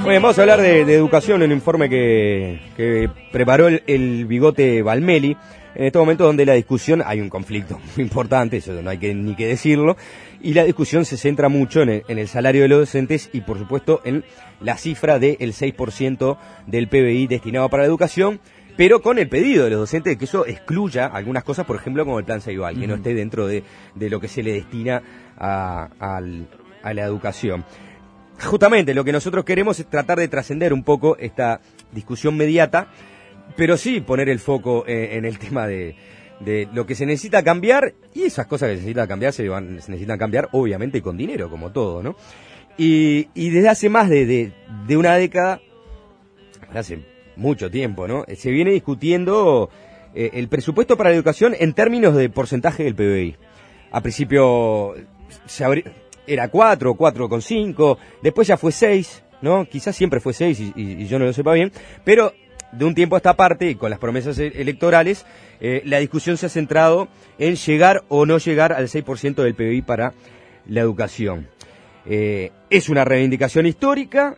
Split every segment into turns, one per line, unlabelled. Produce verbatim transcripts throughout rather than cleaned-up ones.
Muy bien, vamos a hablar de, de educación, un informe que, que preparó el, el bigote Valmeli. En este momento donde la discusión, hay un conflicto muy importante, eso no hay que, ni que decirlo, y la discusión se centra mucho en el, en el salario de los docentes y por supuesto en la cifra del seis por ciento del P B I destinado para la educación, pero con el pedido de los docentes de que eso excluya algunas cosas, por ejemplo como el plan Ceibal, que no esté dentro de, de lo que se le destina a, a, a la educación. Justamente lo que nosotros queremos es tratar de trascender un poco esta discusión mediata, pero sí poner el foco en, en el tema de, de lo que se necesita cambiar, y esas cosas que se necesitan cambiar se, van, se necesitan cambiar obviamente con dinero, como todo, ¿no? Y, y desde hace más de, de, de una década, hace mucho tiempo, ¿no? Se viene discutiendo eh, el presupuesto para la educación en términos de porcentaje del P B I. A principio se abri- era cuatro, cuatro coma cinco, después ya fue seis, ¿no? Quizás siempre fue seis y, y, y yo no lo sepa bien, pero de un tiempo a esta parte, y con las promesas electorales, eh, la discusión se ha centrado en llegar o no llegar al seis por ciento del P B I para la educación. Eh, es una reivindicación histórica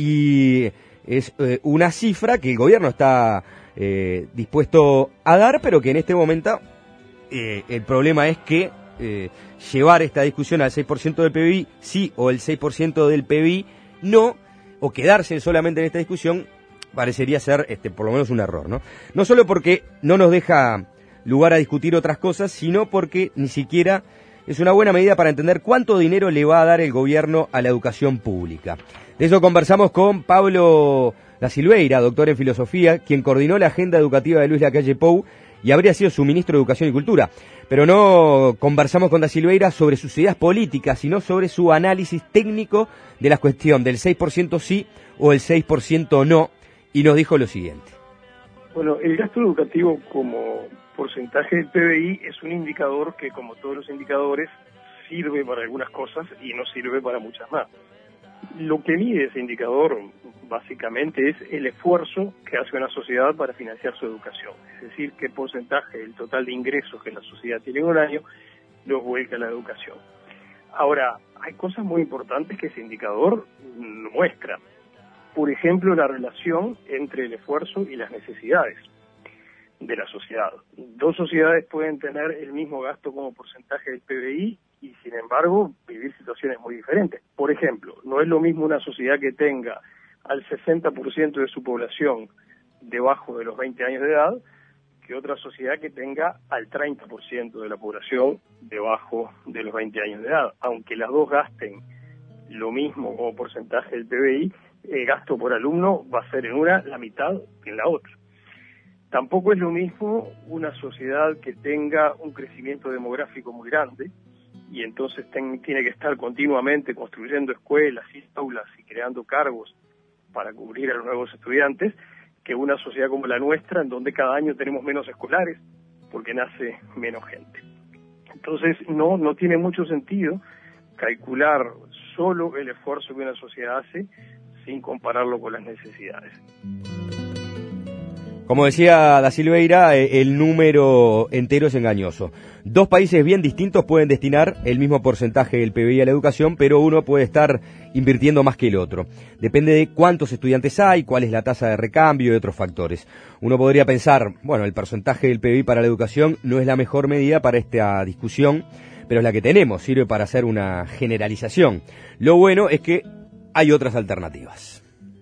y es eh, una cifra que el gobierno está eh, dispuesto a dar, pero que en este momento eh, el problema es que eh, llevar esta discusión al seis por ciento del P B I, sí, o el seis por ciento del P B I, no, o quedarse solamente en esta discusión, parecería ser, este, por lo menos un error, ¿no? No solo porque no nos deja lugar a discutir otras cosas, sino porque ni siquiera es una buena medida para entender cuánto dinero le va a dar el gobierno a la educación pública. De eso conversamos con Pablo Da Silveira, doctor en filosofía, quien coordinó la agenda educativa de Luis Lacalle Pou y habría sido su ministro de Educación y Cultura. Pero no conversamos con Da Silveira sobre sus ideas políticas, sino sobre su análisis técnico de la cuestión del seis por ciento sí o el seis por ciento no, y nos dijo lo siguiente.
Bueno, el gasto educativo como porcentaje del P B I es un indicador que, como todos los indicadores, sirve para algunas cosas y no sirve para muchas más. Lo que mide ese indicador, básicamente, es el esfuerzo que hace una sociedad para financiar su educación. Es decir, qué porcentaje del total de ingresos que la sociedad tiene en un año los vuelca a la educación. Ahora, hay cosas muy importantes que ese indicador muestra. Por ejemplo, la relación entre el esfuerzo y las necesidades de la sociedad. Dos sociedades pueden tener el mismo gasto como porcentaje del P B I y, sin embargo, vivir situaciones muy diferentes. Por ejemplo, no es lo mismo una sociedad que tenga al sesenta por ciento de su población debajo de los veinte años de edad que otra sociedad que tenga al treinta por ciento de la población debajo de los veinte años de edad. Aunque las dos gasten lo mismo como porcentaje del P B I, el gasto por alumno va a ser en una la mitad que en la otra. Tampoco es lo mismo una sociedad que tenga un crecimiento demográfico muy grande y entonces ten, tiene que estar continuamente construyendo escuelas y aulas y creando cargos para cubrir a los nuevos estudiantes, que una sociedad como la nuestra, en donde cada año tenemos menos escolares porque nace menos gente. Entonces no, no tiene mucho sentido calcular solo el esfuerzo que una sociedad hace sin compararlo con las necesidades.
Como decía Da Silveira, el número entero es engañoso. Dos países bien distintos pueden destinar el mismo porcentaje del P B I a la educación, pero uno puede estar invirtiendo más que el otro. Depende de cuántos estudiantes hay, cuál es la tasa de recambio y otros factores. Uno podría pensar, bueno, el porcentaje del P B I para la educación no es la mejor medida para esta discusión, pero es la que tenemos, sirve para hacer una generalización. Lo bueno es que hay otras alternativas.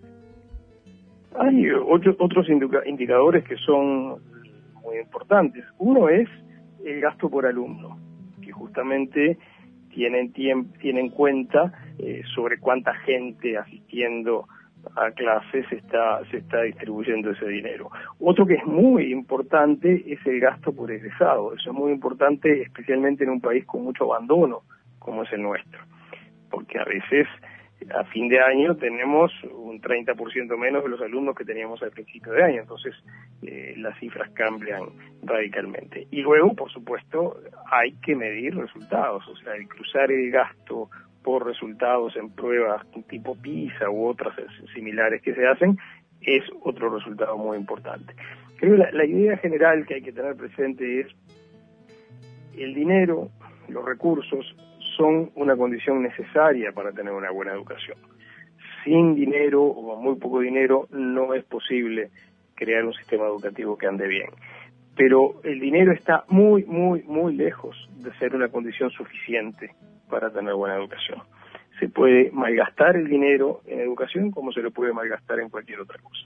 Hay otro, otros indica, indicadores que son muy importantes. Uno es el gasto por alumno, que justamente tienen, tiene en cuenta eh, sobre cuánta gente asistiendo a clases se está, se está distribuyendo ese dinero. Otro que es muy importante es el gasto por egresado. Eso es muy importante, especialmente en un país con mucho abandono, como es el nuestro, porque a veces a fin de año tenemos un treinta por ciento menos de los alumnos que teníamos al principio de año, entonces eh, las cifras cambian radicalmente. Y luego, por supuesto, hay que medir resultados, o sea, el cruzar el gasto por resultados en pruebas tipo PISA u otras similares que se hacen es otro resultado muy importante. Creo que la, la idea general que hay que tener presente es el dinero, los recursos, son una condición necesaria para tener una buena educación. sin dinero o con muy poco dinero no es posible crear un sistema educativo que ande bien. Pero el dinero está muy, muy, muy lejos de ser una condición suficiente para tener buena educación. Se puede malgastar el dinero en educación como se lo puede malgastar en cualquier otra cosa.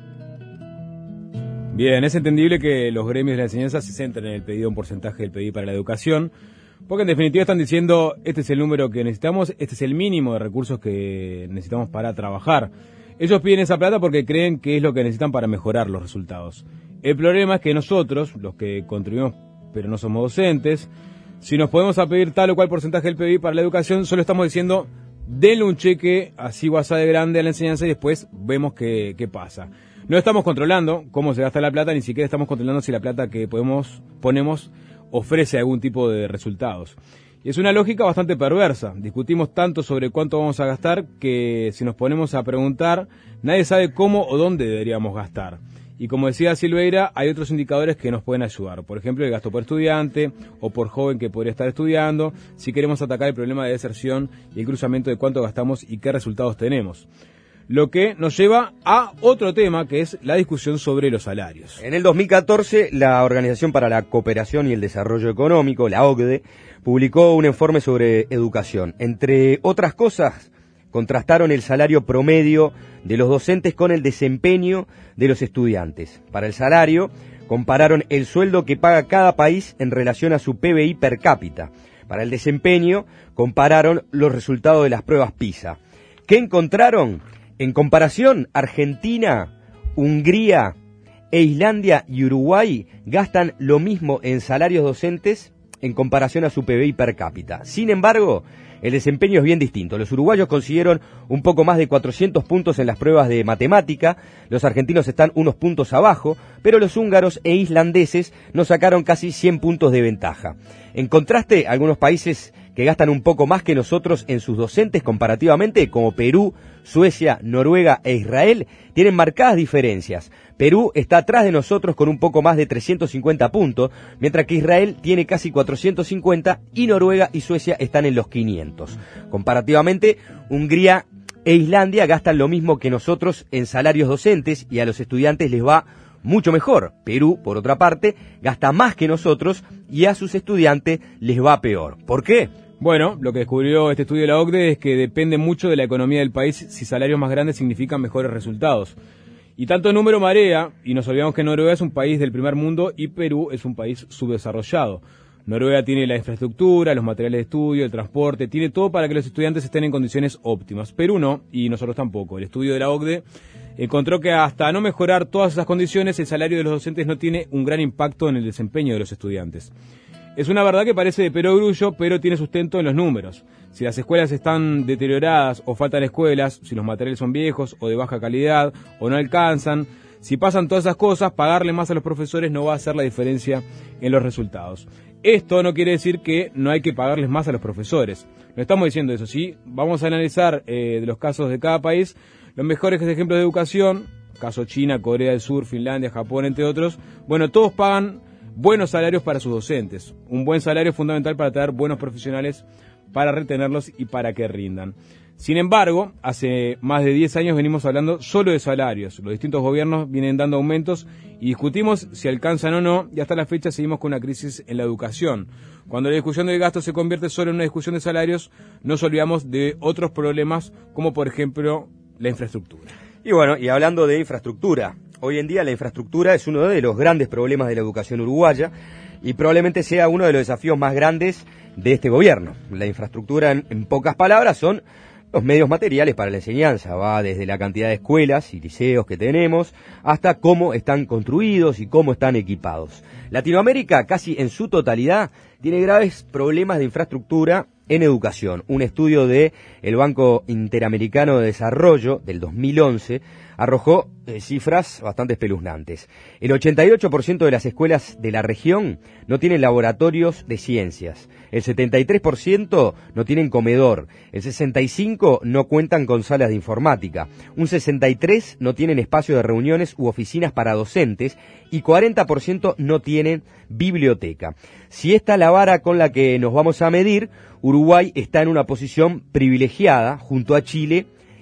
Bien, es entendible que los gremios de la enseñanza se centren en el pedido, un porcentaje del pedido para la educación, porque en definitiva están diciendo, este es el número que necesitamos, este es el mínimo de recursos que necesitamos para trabajar. Ellos piden esa plata porque creen que es lo que necesitan para mejorar los resultados. El problema es que nosotros, los que contribuimos pero no somos docentes, si nos podemos a pedir tal o cual porcentaje del P B I para la educación, solo estamos diciendo, denle un cheque así guasá de grande a la enseñanza y después vemos qué, qué pasa. No estamos controlando cómo se gasta la plata, ni siquiera estamos controlando si la plata que podemos ponemos ofrece algún tipo de resultados. Y es una lógica bastante perversa. Discutimos tanto sobre cuánto vamos a gastar que si nos ponemos a preguntar, nadie sabe cómo o dónde deberíamos gastar. Y como decía Silveira, hay otros indicadores que nos pueden ayudar. Por ejemplo, el gasto por estudiante o por joven que podría estar estudiando, si queremos atacar el problema de deserción y el cruzamiento de cuánto gastamos y qué resultados tenemos. Lo que nos lleva a otro tema, que es la discusión sobre los salarios.
En el dos mil catorce, la Organización para la Cooperación y el Desarrollo Económico, la O C D E, publicó un informe sobre educación. Entre otras cosas, contrastaron el salario promedio de los docentes con el desempeño de los estudiantes. Para el salario, compararon el sueldo que paga cada país en relación a su P B I per cápita. Para el desempeño, compararon los resultados de las pruebas PISA. ¿Qué encontraron? En comparación, Argentina, Hungría e Islandia y Uruguay gastan lo mismo en salarios docentes en comparación a su P B I per cápita. Sin embargo, el desempeño es bien distinto. Los uruguayos consiguieron un poco más de cuatrocientos puntos en las pruebas de matemática, los argentinos están unos puntos abajo, pero los húngaros e islandeses nos sacaron casi cien puntos de ventaja. En contraste, algunos países que gastan un poco más que nosotros en sus docentes comparativamente, como Perú, Suecia, Noruega e Israel, tienen marcadas diferencias. Perú está atrás de nosotros con un poco más de trescientos cincuenta puntos, mientras que Israel tiene casi cuatrocientos cincuenta y Noruega y Suecia están en los quinientos. Comparativamente, Hungría e Islandia gastan lo mismo que nosotros en salarios docentes y a los estudiantes les va mucho mejor. Perú, por otra parte, gasta más que nosotros y a sus estudiantes les va peor. ¿Por qué?
Bueno, lo que descubrió este estudio de la O C D E es que depende mucho de la economía del país si salarios más grandes significan mejores resultados. Y tanto número marea, y nos olvidamos que Noruega es un país del primer mundo y Perú es un país subdesarrollado. Noruega tiene la infraestructura, los materiales de estudio, el transporte, tiene todo para que los estudiantes estén en condiciones óptimas. Perú no, y nosotros tampoco. El estudio de la O C D E encontró que hasta no mejorar todas esas condiciones, el salario de los docentes no tiene un gran impacto en el desempeño de los estudiantes. Es una verdad que parece de perogrullo, pero tiene sustento en los números. Si las escuelas están deterioradas o faltan escuelas, si los materiales son viejos o de baja calidad o no alcanzan, si pasan todas esas cosas, pagarle más a los profesores no va a hacer la diferencia en los resultados. Esto no quiere decir que no hay que pagarles más a los profesores. No estamos diciendo eso, sí. Vamos a analizar eh, de los casos de cada país los mejores ejemplos de educación, caso China, Corea del Sur, Finlandia, Japón, entre otros. Bueno, todos pagan buenos salarios para sus docentes. Un buen salario es fundamental para tener buenos profesionales, para retenerlos y para que rindan. Sin embargo, hace más de diez años venimos hablando solo de salarios. Los distintos gobiernos vienen dando aumentos y discutimos si alcanzan o no, y hasta la fecha seguimos con una crisis en la educación. Cuando la discusión del gasto se convierte solo en una discusión de salarios, nos olvidamos de otros problemas, como por ejemplo la infraestructura.
Y bueno, y hablando de infraestructura, hoy en día la infraestructura es uno de los grandes problemas de la educación uruguaya y probablemente sea uno de los desafíos más grandes de este gobierno. La infraestructura, en, en pocas palabras, son los medios materiales para la enseñanza. Va desde la cantidad de escuelas y liceos que tenemos hasta cómo están construidos y cómo están equipados. Latinoamérica, casi en su totalidad, tiene graves problemas de infraestructura en educación. Un estudio de el Banco Interamericano de Desarrollo del dos mil once arrojó eh, cifras bastante espeluznantes. El ochenta y ocho por ciento de las escuelas de la región no tienen laboratorios de ciencias. El setenta y tres por ciento no tienen comedor. El sesenta y cinco por ciento no cuentan con salas de informática. Un sesenta y tres por ciento no tienen espacio de reuniones u oficinas para docentes y cuarenta por ciento no tienen biblioteca. Si esta es la vara con la que nos vamos a medir, Uruguay está en una posición privilegiada junto a Chile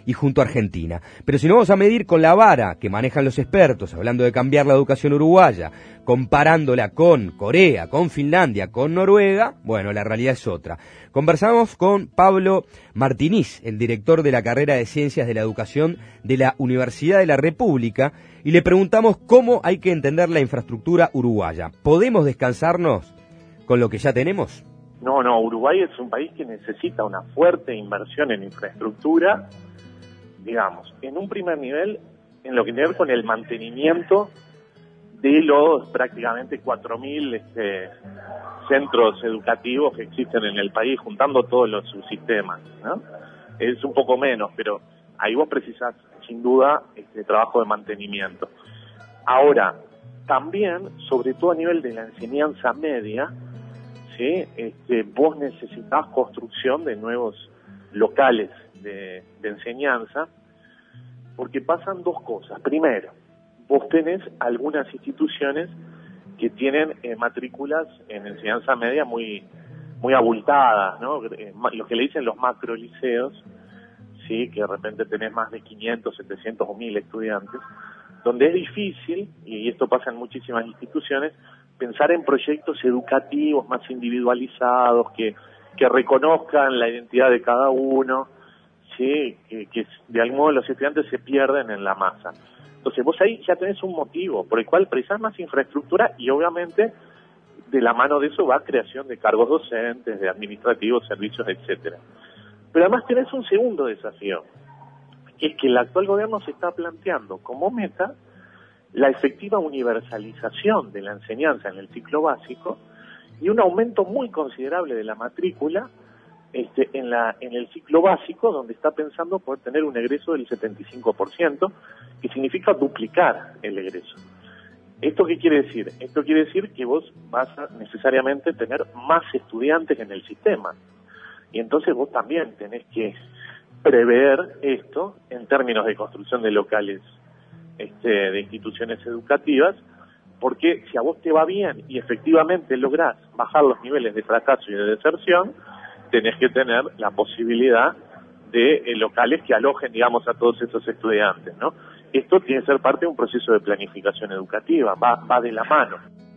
y junto a Argentina. Pero si no vamos a medir con la vara que manejan los expertos, hablando de cambiar la educación uruguaya, comparándola con Corea, con Finlandia, con Noruega, bueno, la realidad es otra. Conversamos con Pablo Martiniz, el director de la carrera de Ciencias de la Educación de la Universidad de la República, y le preguntamos cómo hay que entender la infraestructura uruguaya. ¿Podemos descansarnos con lo que ya tenemos?
No, no, Uruguay es un país que necesita una fuerte inversión en infraestructura, digamos, en un primer nivel, en lo que tiene que ver con el mantenimiento de los prácticamente cuatro mil este, centros educativos que existen en el país, juntando todos los subsistemas, ¿no? Es un poco menos, pero ahí vos precisás, sin duda, este trabajo de mantenimiento. Ahora, también, sobre todo a nivel de la enseñanza media, ¿sí? este, vos necesitás construcción de nuevos locales de, de enseñanza, porque pasan dos cosas. Primero, vos tenés algunas instituciones que tienen eh, matrículas en enseñanza media muy muy abultadas, ¿no? Eh, lo que le dicen los macroliceos, sí, que de repente tenés más de quinientos, setecientos o mil estudiantes, donde es difícil, y esto pasa en muchísimas instituciones, pensar en proyectos educativos más individualizados, que, que reconozcan la identidad de cada uno, sí, que, que de algún modo los estudiantes se pierden en la masa. Entonces vos ahí ya tenés un motivo por el cual precisás más infraestructura y obviamente de la mano de eso va creación de cargos docentes, de administrativos, servicios, etcétera. Pero además tenés un segundo desafío, que es que el actual gobierno se está planteando como meta la efectiva universalización de la enseñanza en el ciclo básico y un aumento muy considerable de la matrícula este, en, la, en el ciclo básico, donde está pensando poder tener un egreso del setenta y cinco por ciento, que significa duplicar el egreso. ¿Esto qué quiere decir? Esto quiere decir que vos vas a necesariamente tener más estudiantes en el sistema. Y entonces vos también tenés que prever esto en términos de construcción de locales este, de instituciones educativas, porque si a vos te va bien y efectivamente lográs bajar los niveles de fracaso y de deserción, tenés que tener la posibilidad de eh, locales que alojen, digamos, a todos esos estudiantes, ¿no? Esto tiene que ser parte de un proceso de planificación educativa, va, va de la mano.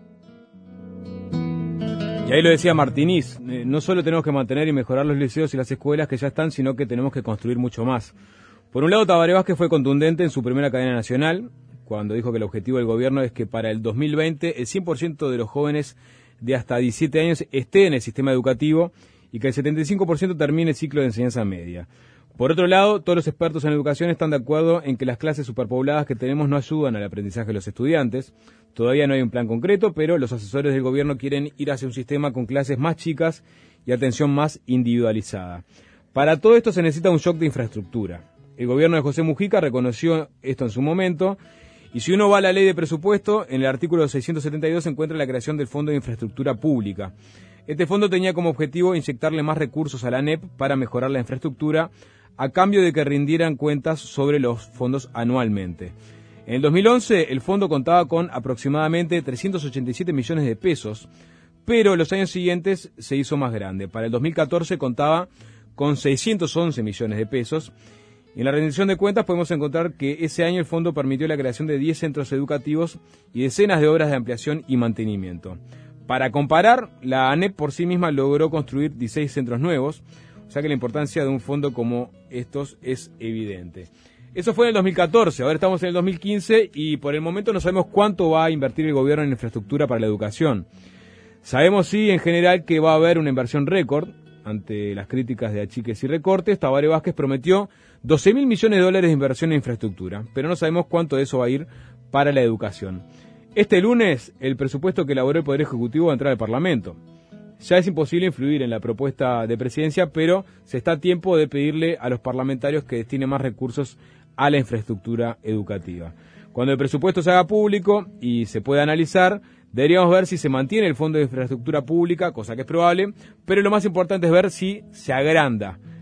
Y ahí lo decía Martiniz, eh, no solo tenemos que mantener y mejorar los liceos y las escuelas que ya están, sino que tenemos que construir mucho más. Por un lado, Tabaré Vázquez fue contundente en su primera cadena nacional, cuando dijo que el objetivo del gobierno es que para el dos mil veinte el cien por ciento de los jóvenes de hasta diecisiete años esté en el sistema educativo y que el setenta y cinco por ciento termine el ciclo de enseñanza media. Por otro lado, todos los expertos en educación están de acuerdo en que las clases superpobladas que tenemos no ayudan al aprendizaje de los estudiantes. Todavía no hay un plan concreto, pero los asesores del gobierno quieren ir hacia un sistema con clases más chicas y atención más individualizada. Para todo esto se necesita un shock de infraestructura. El gobierno de José Mujica reconoció esto en su momento, y si uno va a la ley de presupuesto, en el artículo seiscientos setenta y dos se encuentra la creación del Fondo de Infraestructura Pública. Este fondo tenía como objetivo inyectarle más recursos a la A N E P para mejorar la infraestructura, a cambio de que rindieran cuentas sobre los fondos anualmente. En el dos mil once el fondo contaba con aproximadamente trescientos ochenta y siete millones de pesos, pero en los años siguientes se hizo más grande. Para el dos mil catorce contaba con seiscientos once millones de pesos. Y en la rendición de cuentas podemos encontrar que ese año el fondo permitió la creación de diez centros educativos y decenas de obras de ampliación y mantenimiento. Para comparar, la A N E P por sí misma logró construir dieciséis centros nuevos, o sea que la importancia de un fondo como estos es evidente. Eso fue en el dos mil catorce, ahora estamos en el dos mil quince y por el momento no sabemos cuánto va a invertir el gobierno en infraestructura para la educación. Sabemos sí en general que va a haber una inversión récord. Ante las críticas de achiques y recortes, Tabaré Vázquez prometió doce mil millones de dólares de inversión en infraestructura, pero no sabemos cuánto de eso va a ir para la educación. Este lunes, el presupuesto que elaboró el Poder Ejecutivo va a entrar al Parlamento. Ya es imposible influir en la propuesta de presidencia, pero se está a tiempo de pedirle a los parlamentarios que destinen más recursos a la infraestructura educativa. Cuando el presupuesto se haga público y se pueda analizar, deberíamos ver si se mantiene el Fondo de Infraestructura Pública, cosa que es probable, pero lo más importante es ver si se agranda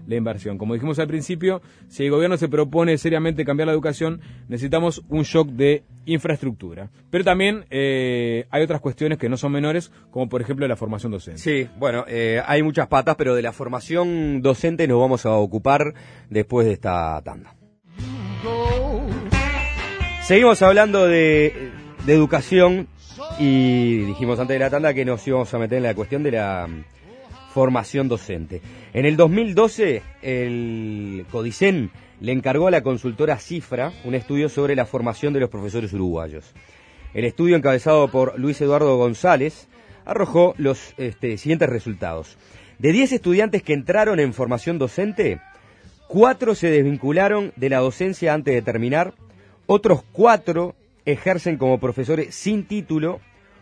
la inversión. Como dijimos al principio, si el gobierno se propone seriamente cambiar la educación, necesitamos un shock de infraestructura. Pero también eh, hay otras cuestiones que no son menores, como por ejemplo la formación docente.
Sí, bueno, eh, hay muchas patas, pero de la formación docente nos vamos a ocupar después de esta tanda. Seguimos hablando de, de educación y dijimos antes de la tanda que nos íbamos a meter en la cuestión de la formación docente. En el dos mil doce, el CODICEN le encargó a la consultora Cifra un estudio sobre la formación de los profesores uruguayos. El estudio, encabezado por Luis Eduardo González, arrojó los este, siguientes resultados. De diez estudiantes que entraron en formación docente, cuatro se desvincularon de la docencia antes de terminar, otros cuatro ejercen como profesores sin título,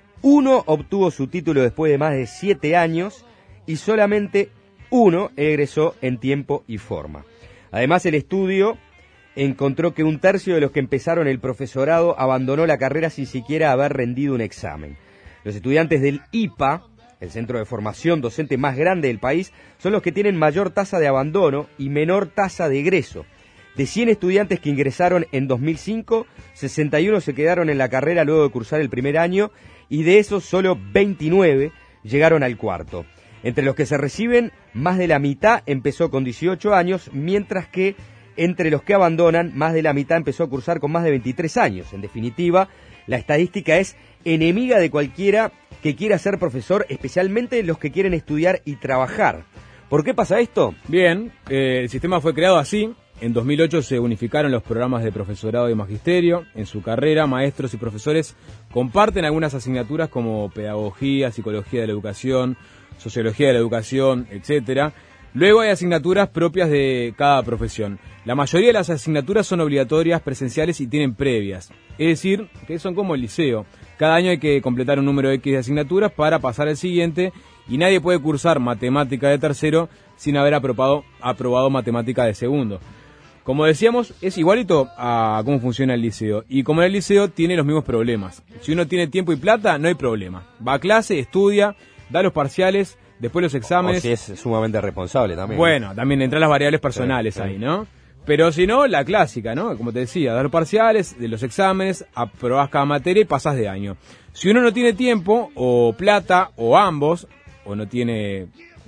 uno obtuvo su título después de más de siete años y solamente uno egresó en tiempo y forma. Además, el estudio encontró que un tercio de los que empezaron el profesorado abandonó la carrera sin siquiera haber rendido un examen. Los estudiantes del I P A, el centro de formación docente más grande del país, son los que tienen mayor tasa de abandono y menor tasa de egreso. De cien estudiantes que ingresaron en dos mil cinco, sesenta y uno se quedaron en la carrera luego de cursar el primer año y de esos solo veintinueve llegaron al cuarto. Entre los que se reciben, más de la mitad empezó con dieciocho años, mientras que entre los que abandonan, más de la mitad empezó a cursar con más de veintitrés años. En definitiva, la estadística es enemiga de cualquiera que quiera ser profesor, especialmente los que quieren estudiar y trabajar. ¿Por qué pasa esto?
Bien, eh, el sistema fue creado así. En dos mil ocho se unificaron los programas de profesorado y magisterio. En su carrera, maestros y profesores comparten algunas asignaturas como pedagogía, psicología de la educación, sociología de la educación, etcétera. Luego hay asignaturas propias de cada profesión. La mayoría de las asignaturas son obligatorias, presenciales y tienen previas. Es decir, que son como el liceo. Cada año hay que completar un número X de asignaturas para pasar al siguiente y nadie puede cursar matemática de tercero sin haber aprobado, aprobado matemática de segundo. Como decíamos, es igualito a cómo funciona el liceo. Y como en el liceo tiene los mismos problemas. Si uno tiene tiempo y plata, no hay problema. Va a clase, estudia, da los parciales, después los exámenes.
O si es sumamente responsable también.
Bueno, también entran las variables personales sí, sí. ahí, ¿no? Pero si no, la clásica, ¿no? Como te decía, das los parciales, de los exámenes, aprobás cada materia y pasás de año. Si uno no tiene tiempo, o plata, o ambos, o no tiene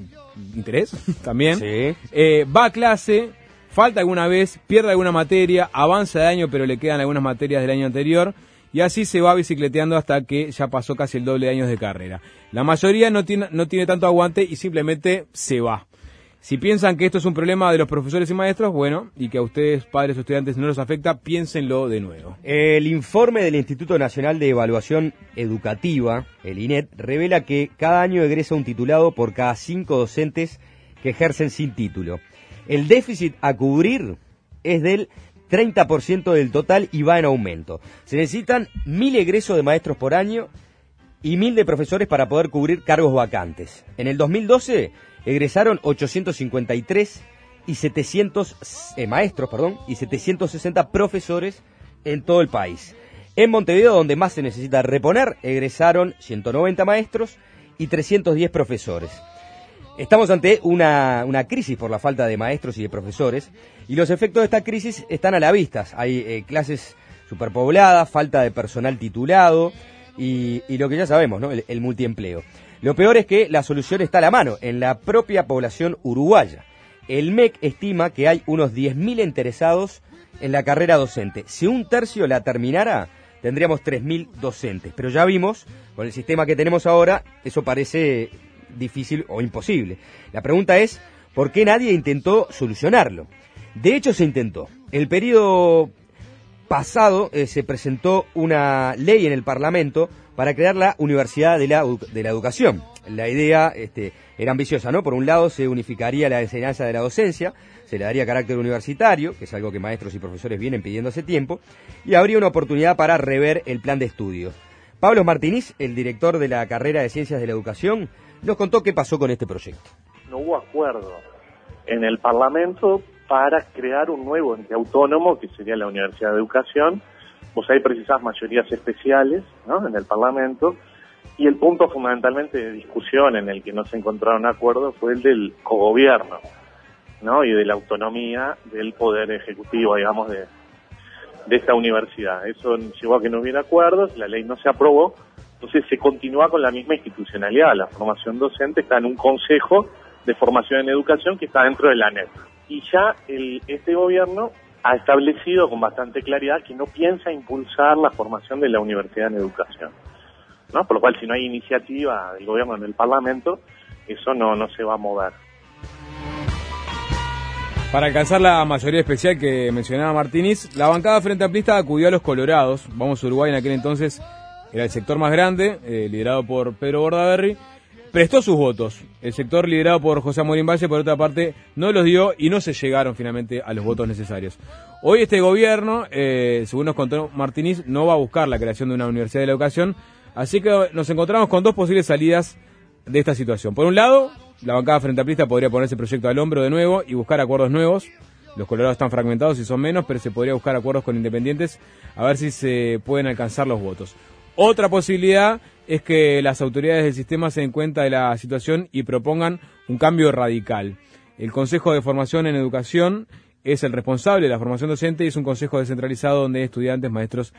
interés también, sí. eh, va a clase, falta alguna vez, pierde alguna materia, avanza de año pero le quedan algunas materias del año anterior y así se va bicicleteando hasta que ya pasó casi el doble de años de carrera. La mayoría no tiene, no tiene tanto aguante y simplemente se va. Si piensan que esto es un problema de los profesores y maestros, bueno, y que a ustedes, padres o estudiantes, no los afecta, piénsenlo de nuevo.
El informe del Instituto Nacional de Evaluación Educativa, el I N E T, revela que cada año egresa un titulado por cada cinco docentes que ejercen sin título. El déficit a cubrir es del treinta por ciento del total y va en aumento. Se necesitan mil egresos de maestros por año y mil de profesores para poder cubrir cargos vacantes. En el dos mil doce egresaron ochocientos cincuenta y tres y setecientos eh, maestros, perdón, y setecientos sesenta profesores en todo el país. En Montevideo, donde más se necesita reponer, egresaron ciento noventa maestros y trescientos diez profesores. Estamos ante una, una crisis por la falta de maestros y de profesores, y los efectos de esta crisis están a la vista. Hay eh, clases superpobladas, falta de personal titulado y, y lo que ya sabemos, ¿no? El, el multiempleo. Lo peor es que la solución está a la mano, en la propia población uruguaya. El M E C estima que hay unos diez mil interesados en la carrera docente. Si un tercio la terminara, tendríamos tres mil docentes. Pero ya vimos, con el sistema que tenemos ahora, eso parece difícil o imposible. La pregunta es, ¿por qué nadie intentó solucionarlo? De hecho, se intentó. El periodo pasado eh, se presentó una ley en el Parlamento para crear la Universidad de la, de la Educación. La idea este, era ambiciosa, ¿no? Por un lado, se unificaría la enseñanza de la docencia, se le daría carácter universitario, que es algo que maestros y profesores vienen pidiendo hace tiempo, y habría una oportunidad para rever el plan de estudios. Pablo Martínez, el director de la carrera de Ciencias de la Educación, nos contó qué pasó con este proyecto.
No hubo acuerdo en el Parlamento para crear un nuevo ente autónomo, que sería la Universidad de Educación. Vos ahí precisás mayorías especiales, ¿no?, en el Parlamento, y el punto fundamentalmente de discusión en el que no se encontraron acuerdos fue el del cogobierno. ¿no? Y de la autonomía del poder ejecutivo, digamos, de, de esta universidad. Eso llegó a que no hubiera acuerdos, la ley no se aprobó, entonces se continúa con la misma institucionalidad. La formación docente está en un consejo de formación en educación que está dentro de la ANEP. Y ya el, este gobierno ha establecido con bastante claridad que no piensa impulsar la formación de la universidad en educación, ¿no? Por lo cual, si no hay iniciativa del gobierno en el Parlamento, eso no, no se va a mover.
Para alcanzar la mayoría especial que mencionaba Martínez, la bancada Frente Amplista acudió a los Colorados. Vamos a Uruguay, en aquel entonces era el sector más grande, eh, liderado por Pedro Bordaberry. Prestó sus votos. El sector liderado por José Amorín Valle, por otra parte, no los dio y no se llegaron finalmente a los votos necesarios. Hoy este gobierno, eh, según nos contó Martínez, no va a buscar la creación de una universidad de la educación, así que nos encontramos con dos posibles salidas de esta situación. Por un lado, la bancada Frente Amplista podría ponerse el proyecto al hombro de nuevo y buscar acuerdos nuevos. Los colorados están fragmentados y son menos, pero se podría buscar acuerdos con independientes a ver si se pueden alcanzar los votos. Otra posibilidad es que las autoridades del sistema se den cuenta de la situación y propongan un cambio radical. El Consejo de Formación en Educación es el responsable de la formación docente y es un consejo descentralizado donde hay estudiantes, maestros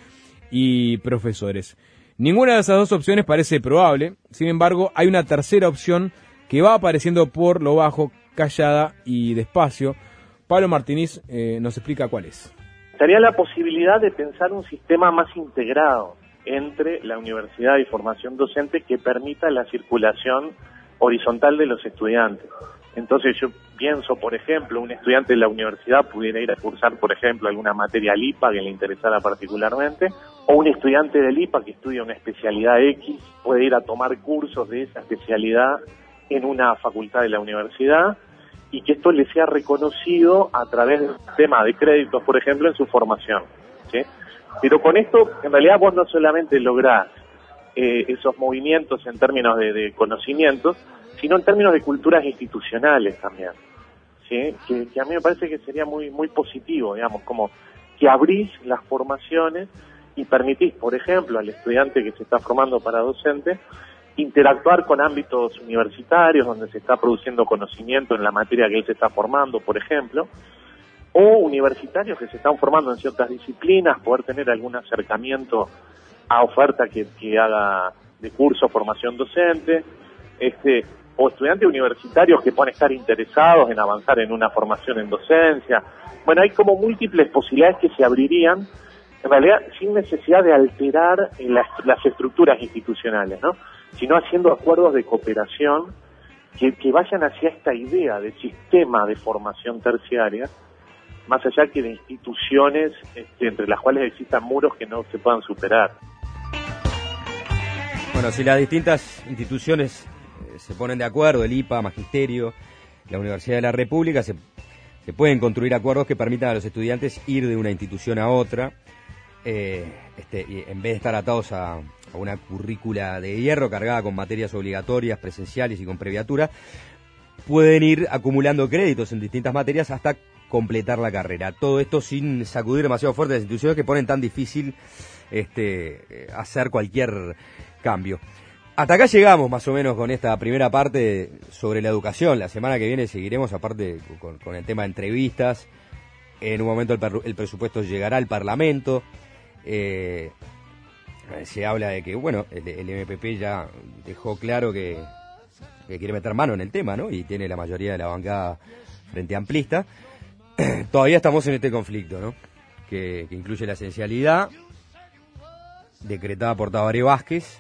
y profesores. Ninguna de esas dos opciones parece probable, sin embargo, hay una tercera opción que va apareciendo por lo bajo, callada y despacio. Pablo Martínez eh, nos explica cuál es.
Estaría la posibilidad de pensar un sistema más integrado entre la universidad y formación docente que permita la circulación horizontal de los estudiantes. Entonces yo pienso, por ejemplo, un estudiante de la universidad pudiera ir a cursar, por ejemplo, alguna materia L I P A que le interesara particularmente, o un estudiante del I P A que estudia una especialidad X puede ir a tomar cursos de esa especialidad en una facultad de la universidad y que esto le sea reconocido a través del sistema de créditos, por ejemplo, en su formación, ¿sí? Pero con esto, en realidad, vos no solamente lográs eh, esos movimientos en términos de, de conocimientos, sino en términos de culturas institucionales también, ¿sí? Que, que a mí me parece que sería muy muy positivo, digamos, como que abrís las formaciones y permitís, por ejemplo, al estudiante que se está formando para docente, interactuar con ámbitos universitarios donde se está produciendo conocimiento en la materia que él se está formando, por ejemplo, o universitarios que se están formando en ciertas disciplinas, poder tener algún acercamiento a oferta que, que haga de curso formación docente, este, o estudiantes universitarios que puedan estar interesados en avanzar en una formación en docencia. Bueno, hay como múltiples posibilidades que se abrirían, en realidad sin necesidad de alterar las, las estructuras institucionales, ¿no? Sino haciendo acuerdos de cooperación que, que vayan hacia esta idea de sistema de formación terciaria, más allá que de instituciones este, entre las cuales existan muros que no se puedan superar.
Bueno, si las distintas instituciones eh, se ponen de acuerdo, el I P A, Magisterio, la Universidad de la República, se, se pueden construir acuerdos que permitan a los estudiantes ir de una institución a otra, eh, este, y en vez de estar atados a, a una currícula de hierro cargada con materias obligatorias, presenciales y con previatura, pueden ir acumulando créditos en distintas materias hasta completar la carrera. Todo esto sin sacudir demasiado fuerte las instituciones que ponen tan difícil este, hacer cualquier cambio. Hasta acá llegamos más o menos con esta primera parte sobre la educación. La semana que viene seguiremos, aparte con, con el tema de entrevistas. En un momento el, per, el presupuesto llegará al Parlamento. Eh, se habla de que, bueno, el, el M P P ya dejó claro que, que quiere meter mano en el tema, ¿no? Y tiene la mayoría de la bancada Frente Amplista. Todavía estamos en este conflicto, ¿no? Que, que incluye la esencialidad decretada por Tabaré Vázquez,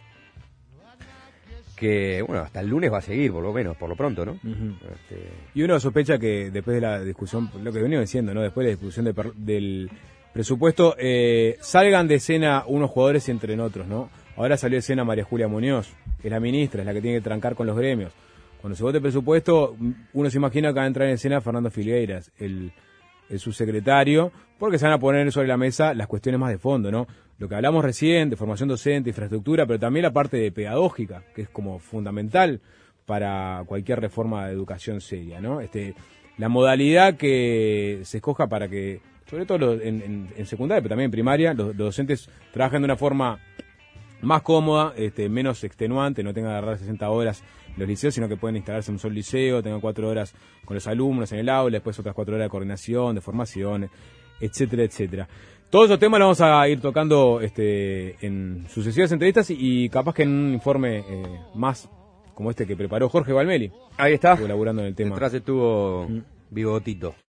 que, bueno, hasta el lunes va a seguir, por lo menos, por lo pronto, ¿no?
Uh-huh.
Este...
Y uno sospecha que después de la discusión, lo que venía diciendo, ¿no? Después de la discusión de per, del presupuesto, eh, salgan de escena unos jugadores y entren otros, ¿no? Ahora salió de escena María Julia Muñoz, que es la ministra, es la que tiene que trancar con los gremios. Cuando se vote el presupuesto, uno se imagina que va a entrar en escena Fernando Filgueiras, el, el subsecretario, porque se van a poner sobre la mesa las cuestiones más de fondo, ¿no? Lo que hablamos recién, de formación docente, infraestructura, pero también la parte de pedagógica, que es como fundamental para cualquier reforma de educación seria, ¿no? Este, la modalidad que se escoja para que, sobre todo en, en, en secundaria, pero también en primaria, los, los docentes trabajen de una forma más cómoda, este, menos extenuante, no tenga que agarrar sesenta horas los liceos, sino que pueden instalarse en un solo liceo, tengan cuatro horas con los alumnos en el aula, después otras cuatro horas de coordinación, de formación, etcétera, etcétera. Todos esos temas los vamos a ir tocando este, en sucesivas entrevistas y, y capaz que en un informe eh, más como este que preparó Jorge Valmeli.
Ahí está.
Estuvo laburando en el tema.
Detrás estuvo Bigotito.